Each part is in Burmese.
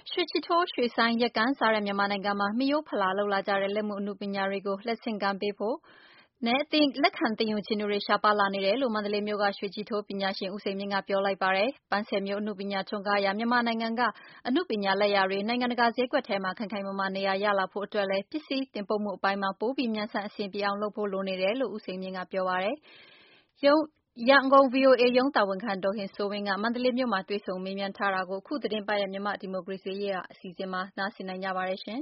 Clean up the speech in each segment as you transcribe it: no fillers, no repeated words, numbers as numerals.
ရွှေချီထိုး ရွှေဆိုင်း ရက်ကန်းစားတဲ့ မြန်မာနိုင်ငံမှာ မိရိုးဖလာလုပ်လာကြတဲ့ လက်မှုအနုပညာတွေကို လက်ဆင့်ကမ်းပေးဖို့နဲ့ လက်ခံသင်ယူချင်သူတွေ ရှားပါးလာနေတယ်လို့ မန္တလေးမြို့က ရွှေချီထိုးပညာရှင် ဦးစိန်မြင့်က ပြောလိုက်ပါတယ်။ ပန်းဆယ်မျိုး အနုပညာထွန်းကားရာ မြန်မာနိုင်ငံက အနုပညာလက်ရာတွေ နိုင်ငံတကာဈေးကွက်ထဲမှာ ခိုင်ခိုင်မာမာနေရာရလာဖို့အတွက်လည်း ပစ္စည်းတင်ပို့မှုအပိုင်းမှာ ပိုပြီးမြန်ဆန်အဆင်ပြေအောင်လုပ်ဖို့ လိုနေတယ်လို့ ဦးစိန်မြင့်က ပြောပါတယ်။ ရန်ကုန် VOA ရုံးတာဝန်ခံ ဒေါ်ခင်စိုးဝင်းက မန္တလေးမြို့မှာ တွေ့ဆုံမေးမြန်းထားတာကို အခုသီတင်းပတ်ရဲ့ မြန်မာ့ဒီမိုကရေစီရေးရာအစီအစဉ်မှာ နားဆင်နိုင်ကြပါတယ်။ဆရာ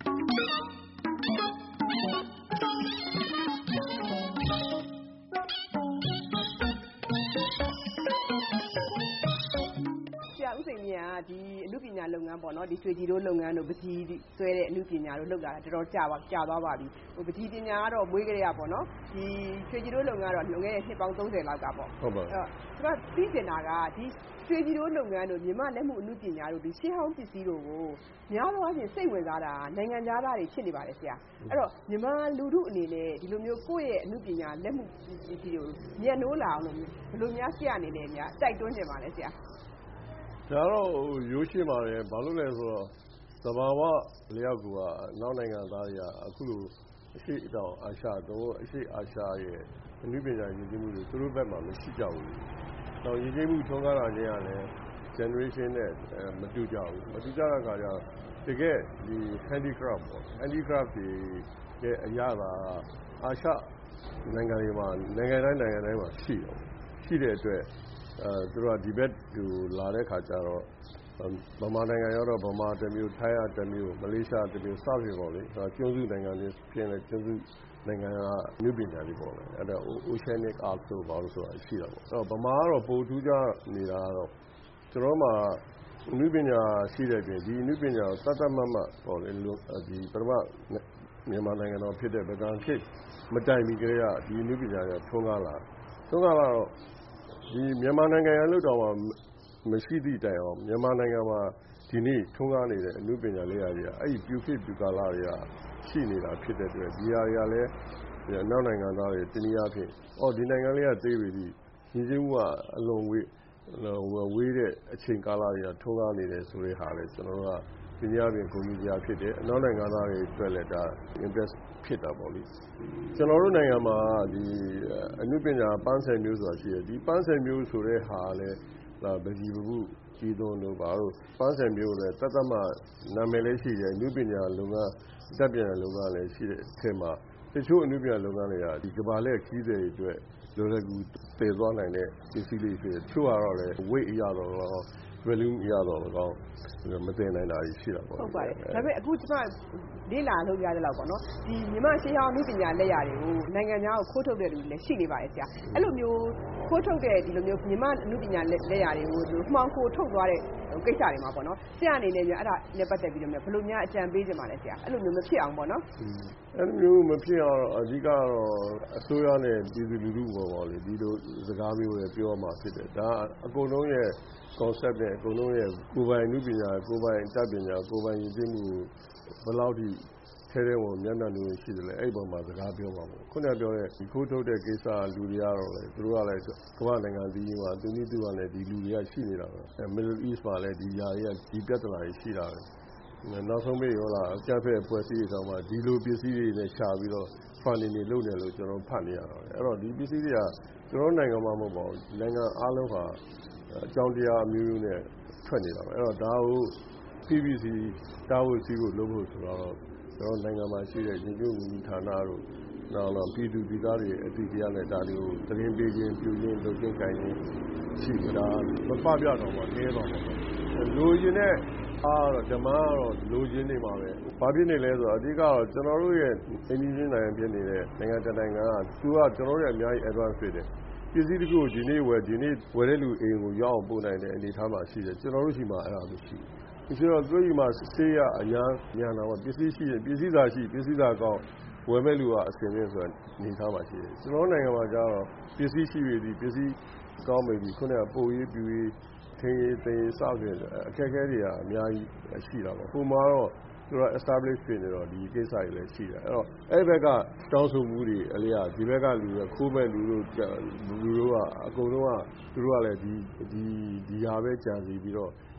ဦးစိန်မြင့်ကဒီအနုပညာလုပ်ငန်းပေါ့နော်ဒီရွှေကြည်တို့လုပ်ငန်းတို့ပကြီးဆွဲတဲ့အနုပညာတို့လုပ်လာတာတော်တော်ကြာသွားပါပြီပကြီးပညာကတော့မွေးကလေးอ่ะပေါ့နော်ဒီရွှေကြည်တို့လုပ်ငန်းတော့လွန်ခဲ့တဲ့နှစ်ပေါင်း30လောက်ကပေါ့ဟုတ်ပါကျွန်တော်သိချင်တာကဒီရွှေကြည်တို့လုပ်ငန်းတို့မြန်မာလက်မှုအနုပညာတို့ဒီရှေးဟောင်းပစ္စည်းတို့ကိုများသောအားဖြင့်စိတ်ဝင်စားတာနိုင်ငံခြားသားတွေဖြစ်နေပါတယ်ဆရာအဲ့တော့မြန်မာလူထုအနေနဲ့ဒီလိုမျိုးကိုယ့်ရဲ့အနုပညာလက်မှုပစ္စည်းတွေကိုမြတ်နိုးလာအောင်လို့ဘယ်လိုများဆရာအနေနဲ့များတိုက်တွန်းနေပါလဲဆရာဒါတော့ရိုးရှင်းပါတယ်ဘာလို့လဲဆိုတော့သဘာဝလျောက်ကူကနောက်နိုင်ငံသားတွေကအခုလိုအရှိတောင်အာရှတော့အရှိအာရှရဲ့အနုပညာယဉ်ကျေးမှုတွေသူတို့ဘက်မှာမရှိကြဘူး။နောက်ယဉ်ကျေးမှုထွန်းကားလာခြင်းကလည်း generation နဲ့မတူကြဘူး။မတူကြတဲ့အခါကျတော့တကယ်ဒီ handicraft ပေါ့ handicraft တွေရဲ့အရာကအာရှနိုင်ငံတွေမှာနိုင်ငံတိုင်းမှာရှိတဲ့အတွက်သူတို့ကဒီဘက်ကိုလာတဲ့ခါကျတော့ဗမာနိုင်ငံရောက်တော့ဗမာတစ်မျိုးထိုင်းကတစ်မျိုးမလေးရှားတစ်မျိုးစသည်ပေါ့လေကျွန်းစုနိုင်ငံတွေဖြစ်နေကျွန်းစုနိုင်ငံကမြို့ပညာတွေပေါ့လေအဲ့ဒါ oceanic art ဆိုပါလို့ဆိုတာရှိတာပေါ့အဲ့တော့ဗမာကတော့ပိုထူးခြားနေတာကတော့ကျွန်တော်မှာအနုပညာရှိတဲ့ပြင်ဒီအနုပညာကိုတတ်မှတ်ပေါ့လေဒီပထမမြန်မာနိုင်ငံတော်ဖြစ်တဲ့ဗကံခေတ်မတိုင်မီကလေးကဒီအနုပညာတွေထွန်းကားလာတော့ဒီမြန်မာနိုင်ငံရဲ့လို့တော့မရှိသည့်တိုင်အောင်မြန်မာနိုင်ငံမှာဒီနေ့ထွန်းကားနေတဲ့အနုပညာလေးရာတွေကအဲ့ဒီပြူခေတ်ပြူကာလတွေကရှိနေတာဖြစ်တဲ့အတွက်ဒီဟာတွေကလည်းနောက်နိုင်ငံသားတွေတနည်းအားဖြင့်ဒီနိုင်ငံလေးကသေးပြီဒီရင်းနှီးမှုကအလွန်ဝေးတဲ့အချိန်ကာလတွေကထွန်းကားနေတယ်ဆိုတဲ့ဟာလေကျွန်တော်တို့ကဒီနေ့အပြင်ဂုဏ်ယူစရာဖြစ်တယ်အနောက်နိုင်ငံသားတွေအတွက်လည်းဒါ interest ဖြစ်တာပေါ့လေကျွန်တော်တို့နိုင်ငံမှာဒီအနုပညာပန်းဆယ်မျိုးဆိုတာရှိတယ်ဒီပန်းဆယ်မျိုးဆိုတဲ့ဟာလည်းဗကြီးပပုကြီးသွန်းတို့ပါတို့ပန်းဆယ်မျိုးလည်းတတ်မှတ်နာမည်လေးရှိတယ်အနုပညာလုပ်ငန်းတက်ပြန်တဲ့လုပ်ငန်းလည်းရှိတဲ့အထက်မှာတချို့အနုပညာလုပ်ငန်းတွေကဒီကမ္ဘာလှည့်ခရီးသည်တွေအတွက်လွယ်ကူတည်သွားနိုင်တဲ့ပစ္စည်းလေးဖြစ်တယ်တချို့ကတော့လည်း weight အရတော့ value အရတော့မတည်နိုင်တာရှိတာပေါ့ဟုတ်ပါတယ်ဒါပေမဲ့အခုကျွန်မလေ့လာလုပ်ရတဲ့လောက်ပေါ့နော်ဒီမြန်မာရှေးဟောင်းအနုပညာလက်ရာတွေကိုနိုင်ငံခြားကိုခိုးထုတ်တဲ့လူတွေလည်းရှိနေပါတယ်ဆရာအဲ့လိုမျိုးခိုးထုတ်တဲ့ဒီလိုမျိုးမြန်မာအနုပညာလက်ရာတွေကိုမှောင်ခိုထုတ်သွားတဲ့ကိစ္စတွေမှာပေါ့နော်ဆရာအနေနဲ့အဲ့ဒါနဲ့ပတ်သက်ပြီးတော့ဘယ်လိုများအကြံပေးချင်ပါလဲဆရာအဲ့လိုမျိုးမဖြစ်အောင်ပေါ့နော်အဲ့လိုမျိုးမဖြစ်အောင်အဓိကတော့အစိုးရနဲ့ပြည်သူလူထုပေါ်ပါလေဒီလိုစကားမျိုးတွေပြောရမှာဖြစ်တယ်ဒါအကုန်လုံးရဲ့ concept နဲ့အကုန်လုံးရဲ့ကိုယ်ပိုင်အနုပညာကိုယ်ပိုင်တက်ပညာကိုယ်ပိုင်ယဉ်ကျေးမှုဘယ်လောက်ထိထဲထဲဝင်မျက်နှာလိုရှိတယ်လဲအဲ့ပေါ်မှာစကားပြောပါပေါ့ခုနပြောတဲ့ဒီခိုးထုတ်တဲ့ကိစ္စလူတွေကတော့လေသူတို့ကလည်းကမ္ဘာနိုင်ငံကြီးမှာသူနည်းသူကလည်းဒီလူတွေကရှိနေတာပဲ Middle East မှာလည်းဒီຢာတွေကဒီပြဿနာတွေရှိတာပဲနောက်ဆုံးပိတ်ရောလာအကြမ်းဖက်အဖွဲ့အစည်းတွေတောင်မှဒီလိုပစ္စည်းတွေနဲ့ရှာပြီးတော့ funding တွေလုပ်နေလို့ကျွန်တော်ဖတ်နေရတာပဲအဲ့တော့ဒီပစ္စည်းတွေကကျွန်တော်နိုင်ငံမှာမဟုတ်ပါဘူးနိုင်ငံအားလုံးဟာအကြောင်းတရားအမျိုးမျိုးနဲ့ထွက်နေတာပဲအဲ့တော့ဒါကို PVC တာဝတ်စည်းဖို့လုပ်ဖို့ဆိုတော့ကျွန်တော်နိုင်ငံမှာရှိတဲ့ညီညွတ်မှုဌာနတို့နောက်ပြည်သူပြည်သားတွေအတိအကျနဲ့ဒါတွေကိုသတင်းပေးခြင်းပြုခြင်းလုပ်ခြင်းကိုင်ခြင်းရှိတာမပပြတော့မှနဲတော့မှာလိုချင်တဲ့အားတော့ဓမ္မကတော့လိုချင်နေမှာပဲဘာဖြစ်နေလဲဆိုတော့အဓိကတော့ကျွန်တော်တို့ရဲ့အင်းကြီးနိုင်ငံဖြစ်နေတဲ့နိုင်ငံတနိုင်ငံကသူကကျွန်တော်တို့ရဲ့အများကြီး advance ဖြစ်တယ်ပစ္စည်းတခုကိုဒီနေ့ဝယ်တဲ့လူအိမ်ကိုရောက်အောင်ပို့နိုင်တဲ့အနေအထားမှာရှိတယ်ကျွန်တော်တို့ရှိမှအဲ့ဒါမရှိဘူးဆိုတော့သူ့ဒီမှာစေးရအညာညာတော့ပစ္စည်းရှိရင်ပစ္စည်းသာရှိပစ္စည်းသာကောင်းဝယ်မဲ့လူကအစင်နဲ့ဆိုအနေထားမှာရှိတယ်ကျွန်တော်နိုင်ငံမှာကျတော့ပစ္စည်းရှိပြီဒီပစ္စည်းကောင်းပြီဒီခုနကပို့ရေးပြူရေးထင်းရေးတင်ရေးစသဖြင့်အခက်အခဲတွေကအများကြီးရှိတာပေါ့ပုံမှန်တော့သူက establish ဖြစ်နေတော့ဒီကိစ္စတွေလည်းရှိတယ်အဲ့တော့အဲ့ဘက်ကတောင်းဆိုမှုတွေအလျောက်ဒီဘက်ကလူကခိုးမဲ့လူတို့ကအကုန်လုံးကသူတို့ကလည်းဒီဟာပဲကြံစီပြီးတော့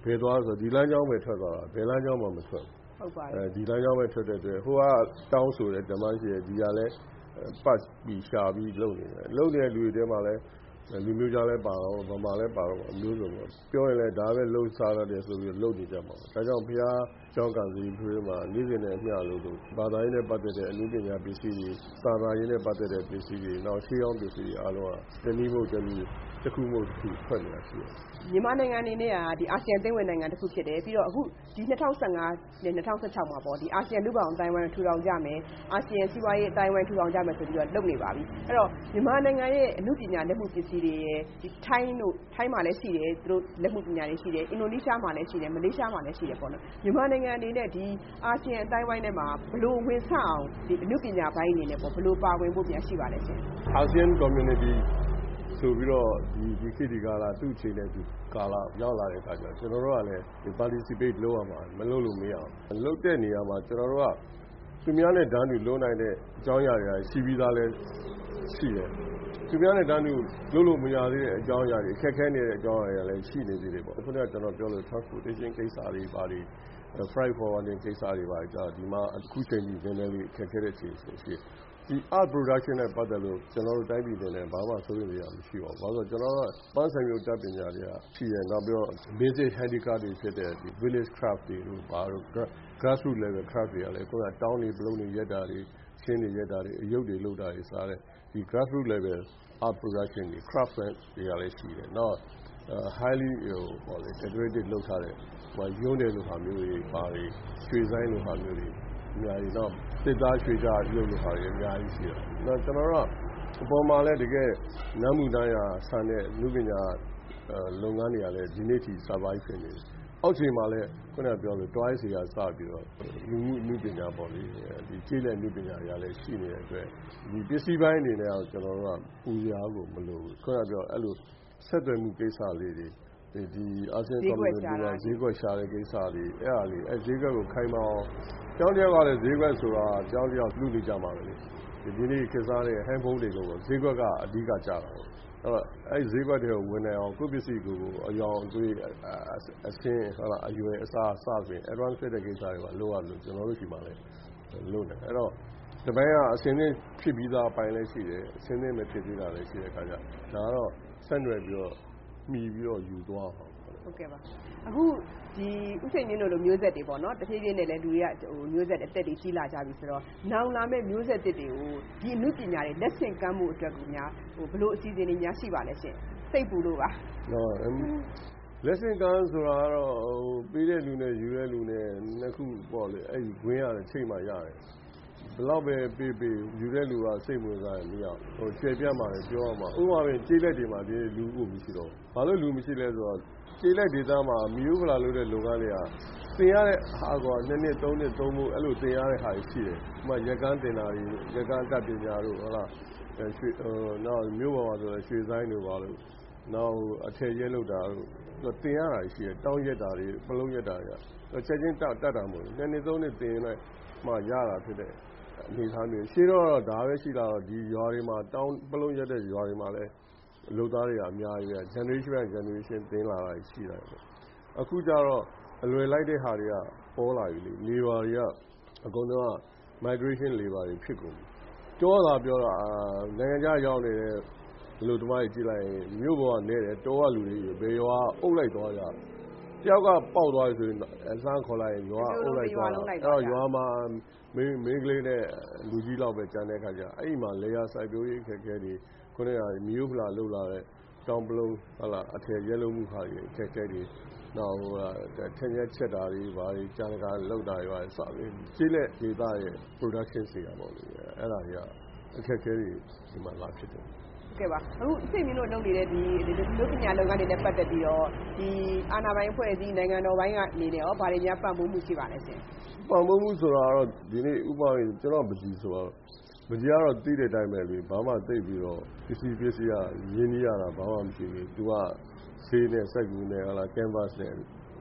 ဘယ်သွားဆိုဒီလမ်းကြောင်းပဲထွက်သွားတာဘယ်လမ်းကြောင်းမှမထွက်ဟုတ်ပါတယ်ဒီလမ်းကြောင်းပဲထွက်တဲ့အတွက်ဟိုကတောင်းဆိုတဲ့ဓမ္မရှိရဲ့ဒီကလည်းပတ်ပြီးရှာပြီးလုပ်နေတယ်လုပ်နေတဲ့လူတွေထဲမှာလည်းလူမျိုးကြားလဲပါတော့ဗမာလဲပါတော့အမျိုးစုံပေါ့ပြောရင်လည်းဒါပဲလှုပ်ရှားရတယ်ဆိုပြီးလှုပ်နေကြမှာဒါကြောင့်ဘုရားကျောင်းကံစီဖွေးမှာနေ့စဉ်နဲ့အမျှလို့ဘာသာရေးနဲ့ပတ်သက်တဲ့အနည်းပညာပစ္စည်းတွေစာသာရေးနဲ့ပတ်သက်တဲ့ပစ္စည်းတွေနောက်ရှေးဟောင်းပစ္စည်းတွေအားလုံးကတနည်းမို့တနည်းတစ်ခုမို့တစ်ခုဖွက်နေတာရှိတယ်မြန်မာနိုင်ငံအနေနဲ့ကဒီအာဆီယံအသင်းဝင်နိုင်ငံတစ်ခုဖြစ်တယ်ပြီးတော့အခုဒီ2015နဲ့2016မှာပေါ့ဒီအာဆီယံလူ့ဘောင်အတိုင်းအဝိုင်းထူထောင်ကြမယ်အာဆီယံစီးပွားရေးအတိုင်းအဝိုင်းထူထောင်ကြမယ်ဆိုပြီးတော့လုပ်နေပါပြီအဲ့တော့မြန်မာနိုင်ငံရဲ့အမှုပညာလက်မှုပစ္စည်းတွေရဲ့ဒီထိုင်းမှာလည်းရှိတယ်သူတို့လက်မှုပညာတွေရှိတယ်အင်ဒိုနီးရှားမှာလည်းရှိတယ်မလေးရှားမှာလည်းရှိတယ်ပေါ့နော်မြန်မာနိုင်ငံအနေနဲ့ဒီအာဆီယံအတိုင်းအဝိုင်းထဲမှာဘလို့ဝင်ဆအောင်ဒီအမှုပညာပိုင်းအနေနဲ့ပေါ့ဘလို့ပါဝင်ဖို့ပြန်ရှိပါလဲရှင်အာဆီယံ communityဆိုပြီးတော့ဒီခေတ်ဒီကာလသူ့အချိန်နဲ့သူကာလရောက်လာတဲ့အခါကျတော့ကျွန်တော်တို့ကလည်း participate လုပ်ရမှာမလုပ်လို့မရအောင်လုပ်တဲ့နေရာမှာကျွန်တော်တို့ကသူများနဲ့ဓာတ်တူလုံးနိုင်တဲ့အကြောင်းအရာတွေရှိပြီးသားလဲရှိတယ်သူများနဲ့ဓာတ်တူလုံးလို့မရသေးတဲ့အကြောင်းအရာတွေအခက်ခဲနေတဲ့အကြောင်းအရာတွေလည်းရှိနေသေးတယ်ပေါ့ခုနကကျွန်တော်ပြောလို့ transportation ကိစ္စတွေပါတွေ freight forwarding ကိစ္စတွေပါကြဒီမှာအခုချိန်ကြီးနည်းနည်းလေးအခက်ခဲတဲ့ချိန်ရှိဒီ art production နဲ့ပတ်သက်လို့ကျွန်တော်တို့တိုင်းပြည်တွေနဲ့ဘာမှစိုးရိမ်စရာမရှိပါဘူး။ဘာလို့ကျွန်တော်တို့ပန်းဆိုင်မျိုးတပ်ပညာတွေကရှိရနောက်ပြီးတော့ basic handicraft တွေဖြစ်တဲ့ဒီ village craft တွေတို့ဘာလို့ grassroots level craft တွေကလည်းကိုယ်ကတောင်းနေဘလုံးတွေရက်တာတွေရှင်းနေရက်တာတွေအယုတ်တွေလုပ်တာတွေစားတဲ့ဒီ grassroots level art production တွေ craft တွေကလည်းရှိတယ်။နောက်highly decorated လုပ်ထားတဲ့ရုံးတယ်လို့ဟာမျိုးတွေပါတွေရွှေဆိုင်လို့ဟာမျိုးတွေအများကြီးတော့စစ်သားရွှေကြရုပ်လို့ဟာတွေအများကြီးရှိတယ်။နောက်ကျွန်တော်တို့အပေါ်မှာလည်းတကယ်နမ်းမှုတန်းရာဆန်တဲ့လူပညာလုပ်ငန်းတွေကလည်းဒီနေ့ထိ survive ဖြစ်နေတယ်။အောက်ချိန်မှာလည်းခုနကပြောလို့ twice ရာစပြီးတော့လူမှုလူပညာပေါ့လေဒီကျေးလက်လူပညာတွေလည်းရှိနေတဲ့အတွက်ဒီပစ္စည်းပိုင်းအနေနဲ့ကျွန်တော်တို့ကပူစရာကိုမလိုဘူး။ခုနကပြောအဲ့လိုဆက်သွယ်မှုကိစ္စလေးတွေဒီအာဆီယံ community ကဈေးကွက်ရှာတဲ့ကိစ္စတွေအဲ့ဒါလေးဈေးကွက်ကိုခိုင်မာအောင်ကျောင်းတယောက်ကလည်းဈေးကွက်ဆိုတာကျောင်းတယောက်လူနေကြမှာပဲလေဒီနေ့ခေတ်စားတဲ့ handphone တွေကိုဈေးကွက်ကအဓိကကြတာပေါ့အဲ့ဈေးကွက်တွေကိုဝင်နိုင်အောင်ကိုယ့်ပစ္စည်းကိုအယောင်အသွေးအဆင်းဟုတ်လားအရွယ်အစားအစဆိုရင် advance ဖြစ်တဲ့ကိစ္စတွေကလိုရလို့ကျွန်တော်တို့ရှိမှလည်းလုပ်တယ်အဲ့တော့ဒီပိုင်းကအစင်းနဲ့ဖြစ်ပြီးသားအပိုင်းလည်းရှိတယ်အစင်းနဲ့မဖြစ်သေးတာလည်းရှိတဲ့အခါကျဒါကတော့ဆက်နွယ်ပြီးတော့မှီပြီးတော့ယူသွားအောင်ဟုတ်ကဲ့ပါအခုဒီဥစိန်င်းတို့လိုမျိုးဆက်တွေပေါ့နော်တဖြည်းဖြည်းနဲ့လည်းလူတွေကမျိုးဆက်အသက်တွေကြီးလာကြပြီဆိုတော့နောင်လာမဲ့မျိုးဆက်တွေကိုဒီအမှုပညာတွေလက်ဆင့်ကမ်းမှုအတွက်ကိုများဘလို့အစီအစဉ်တွေများရှိပါလဲရှင်စိတ်ပူလို့ပါလက်ဆင့်ကမ်းဆိုတာကတော့ပေးတဲ့လူနဲ့ယူတဲ့လူနဲ့နှစ်ခုပေါ့လေအဲ့ဒီခွင်းရတယ်ချိန်မှရတယ်ဘလောက်ပဲပေးယူတဲ့လူကစိတ်ဝင်စားရင်မရကျေပြတ်မှလည်းပြောရမှာဥပမာပြင်ကျေးလက်တွေမှာဒီလူကိုမရှိတော့ဘာလို့လူမရှိလဲဆိုတော့ကျေးလက်ဒေသမှာမြို့ဖလာလို့တဲ့လုပ်ငန်းတွေကသင်ရတဲ့ဟာက2နှစ်3နှစ်3မှုအဲ့လိုသင်ရတဲ့ဟာရှိတယ်ဥပမာရက်ကန်းတင်တာတွေရက်ကန်းတက်ပညာတို့ဟုတ်လားရွှေနောက်မြို့ပေါ်မှာဆိုရွှေဆိုင်တို့ပါလို့နောက်အထည်ရဲလုပ်တာတို့သင်ရတာရှိတယ်တောင်းရက်တာတွေပလုံးရက်တာတွေချက်ချင်းတက်တာမဟုတ်ဘူး2နှစ်3နှစ်သင်လိုက်မှရတာဖြစ်တဲ့အနေထားမျိုးရှင်းတော့ဒါပဲရှိလာတော့ဒီရွာတွေမှာတောင်းပလုံးရက်တဲ့ရွာတွေမှာလည်းလုပ်သားတွေကအများကြီးပဲ generation သင်လာတာရှိတယ်ပေါ့အခုကျတော့အလွယ်လိုက်တဲ့ဟာတွေကပေါ်လာပြီလေ labor တွေကအကုန်လုံးက migration labor တွေဖြစ်ကုန်ပြီပြောတာနိုင်ငံခြားရောက်နေတဲ့လူသမားတွေကြည့်လိုက်ရင်မြို့ပေါ်ကနေတယ်တောကလူတွေဘယ်ရွာအုပ်လိုက်သွားကြတယောက်ကပေါက်သွားပြီဆိုရင်အစမ်းခေါ်လိုက်ရင်ရွာအုပ်လိုက်သွားအဲ့တော့ရွာမှာမင်းကလေးနဲ့လူကြီးလောက်ပဲကြံတဲ့ခါကျအဲ့ဒီမှာလေယာစိုက်ပျိုးရေးအခက်အခဲတွေခုနကမြို့ဖလာလှုပ်လာတဲ့တောင်ပလုံးဟုတ်လားအထည်ရဲလုံးမှုခါတွေအခက်အခဲတွေနောက်ထင်ရက်ချက်တာတွေဘာတွေကြာကလောက်တာတွေပါစပြီးကျေးလက်ဒေသရဲ့ production တွေကပေါ့လေအဲ့ဒါတွေကအခက်အခဲတွေဒီမှာလာဖြစ်တယ်ကဲပါအခုအစိတ်မင်းတို့လုပ်နေတဲ့ဒီလူပညာလုပ်ငန်းတွေနဲ့ပတ်သက်ပြီးတော့ဒီအာဏာပိုင်အဖွဲ့အစည်းနိုင်ငံတော်ပိုင်းကနေနဲ့ရောဗာတွေများပံ့ပိုးမှုရှိပါလဲရှင်ပံ့ပိုးမှုဆိုတာတော့ဒီနေ့ဥပမာကျွန်တော်ပကြီးဆိုတော့ပကြီးကတော့သိတဲ့အတိုင်းပဲလေဘာမှသိပြီးတော့ပစ္စည်းရင်းနှီးရတာဘာမှမရှိဘူးသူကဆေးနဲ့စက်ကူနဲ့ဟာလား canvas နဲ့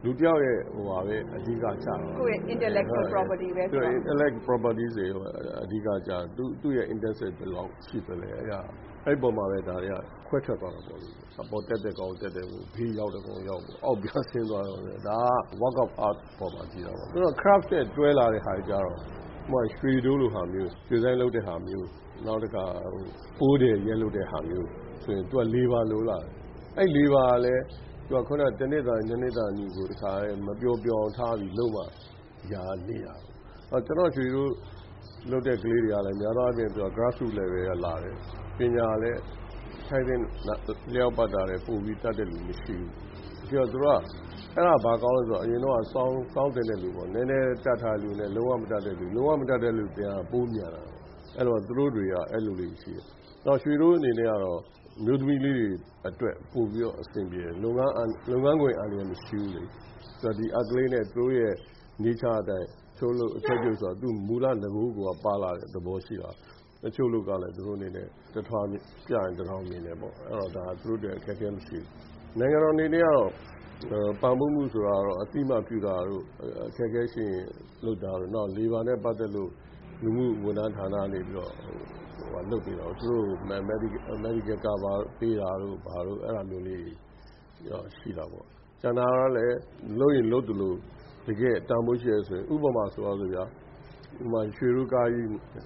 လူတယောက်ရဲ့ဟိုပါပဲအဓိကကျတာကိုယ့်ရဲ့ intellectual property ပဲဆိုတော့ intellectual property တွေအဓိကကျသူ့ရဲ့ interest ဘယ်လောက်ရှိသလဲအဲ့ပေါ်မှာပဲဒါတွေကခွဲထွက်သွားတာပေါ့လေအပေါ်တက်တဲ့ကောင်တက်တယ်ဘေးရောက်တဲ့ကောင်ရောက်အောက်ပြဆင်းသွားတော့ဒါက work of art ပေါ်မှာကြည့်တာပေါ့သူက craft နဲ့တွဲလာတဲ့ဟာကြတော့ဟိုရွှေတိုးလိုဟာမျိုးရွှေဆိုင်လုပ်တဲ့ဟာမျိုးနောက်တစ်ခါပိုးတယ်ရဲလုပ်တဲ့ဟာမျိုးဆိုရင်သူကlabor လိုလာတယ်အဲ့ labor ကလည်းသူကခုနတနေ့တာညနေတာညီကိုတခါမပျော်ပျော်ထားပြီးလုံးဝရာနေရကျွန်တော်ရွှေတိုးလုပ်တဲ့ကလေးတွေကလည်းများသောအားဖြင့်သူက grassroots level ကလာတယ်ပညာလည်းထိုင်တဲ့လျှောက်ပတ်တာလည်းပို့ပြီးတတ်တဲ့လူမရှိဘူးပြီးတော့သူကအဲ့ဒါဘာကောင်းလဲဆိုတော့အရင်တော့စောင်းတင်တဲ့လူပေါ့နည်းနည်းတတ်ထားလူနဲ့လုံးဝမတတ်တဲ့လူပြန်ပိုးမြန်လာအဲ့တော့သူတို့တွေကအဲ့လိုလေးရှိတယ်တော့ရွှေတိုးအနေနဲ့ကတော့မျိုးသမီးလေးတွေအတွက်ပို့ပြီးတော့အဆင်ပြေတယ်လုပ်ငန်းခွင်အနေနဲ့မရှိဘူးလေဆိုတော့ဒီအကလေးနဲ့သူတို့ရဲ့ nature အတိုင်းချိုးလို့အချက်ကျုပ်ဆိုတော့သူမူလငကိုးကပါလာတဲ့သဘောရှိတာတချို့လူကလည်းသူတို့အနေနဲ့တထွားပြရင်တထောင်နေတယ်ပေါ့အဲ့တော့ဒါသူတို့တွေအခက်အခဲမရှိဘူးနိုင်ငံတော်အနေနဲ့ကတော့ပံ့ပိုးမှုဆိုတာတော့အတိမပြုတာတို့အခက်အခဲရှိရင်လုပ်တာတို့နောက် labor နဲ့ပတ်သက်လို့လူမှုဝန်ထမ်းဌာနနေပြီးတော့လုပ်ပြီးတော့သူတို့ medical cover ပေးတာတို့ဘာတို့အဲ့လိုမျိုးလေးရှိတာပေါ့ကျန်တာကလည်းလုပ်ရင်လုပ်တယ်လို့တကယ်တန်ဖိုးရှိရဆိုရင်ဥပမာဆိုတော့ဗျာဥပမာရွှေရူကားကြီး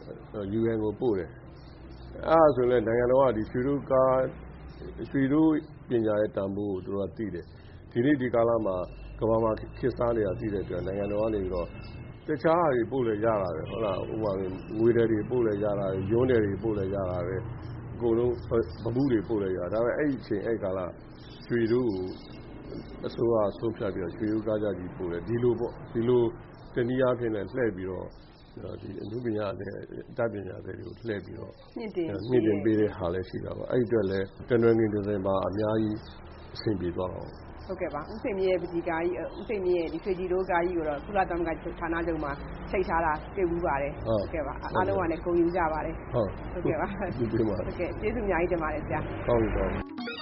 UN ကိုပို့တယ်အဲ့ဒါဆိုရင်နိုင်ငံတော်ကဒီရွှေရူကားရွှေရူပညာရဲ့တန်ဖိုးကိုသူတို့ကသိတယ်ဒီနေ့ဒီကာလမှာကမ္ဘာမှာခေတ်စားနေတာသိတဲ့အတွက်နိုင်ငံတော်ကနေပြီးတော့တခြားဟာတွေပို့လဲရတာပဲဟုတ်လားဥပမာငွေတွေပို့လဲရတာရုံးတွေပို့လဲရတာပဲအကုန်လုံးဗမှုတွေပို့လဲရဒါပေမဲ့အဲ့ဒီအချိန်အဲ့ကာလရွှေရူကိုအစိုးရဆုံးဖြတ်ပြီးတော့ရွှေရူကားကြကြီးပို့တယ်ဒီလိုပေါ့ဒီလိုတနည်းအားဖြင့်လည်းလှည့်ပြီးတော့ဒီအမှုပညာနဲ့တတ်ပညာတွေကိုလှည့်ပြီးတော့မြင့်တင်ပေးတဲ့ဟာလည်းရှိတာပါအဲ့ဒီအတွက်လည်းတနွယ်ငင်တွေမှာအများကြီးအဆင်ပြေသွားတော့ဟုတ်ကဲ့ပါဦးစိန်မြင့်ရဲ့ပကြီးကားကြီးဦးစိန်မြင့်ရဲ့ဒီရွှေကြည်တိုးကားကြီးကိုတော့ကုလသမဂ္ဂဌာနချုပ်မှာချိန်ထားတာတွေ့ဘူးပါတယ်ဟုတ်ကဲ့ပါအားလုံးကလည်းဂုဏ်ယူကြပါတယ်ဟုတ်ကဲ့ပါဒီမှာဟုတ်ကဲ့ကျေးဇူးအများကြီးတင်ပါတယ်ဆရာဟုတ်ကဲ့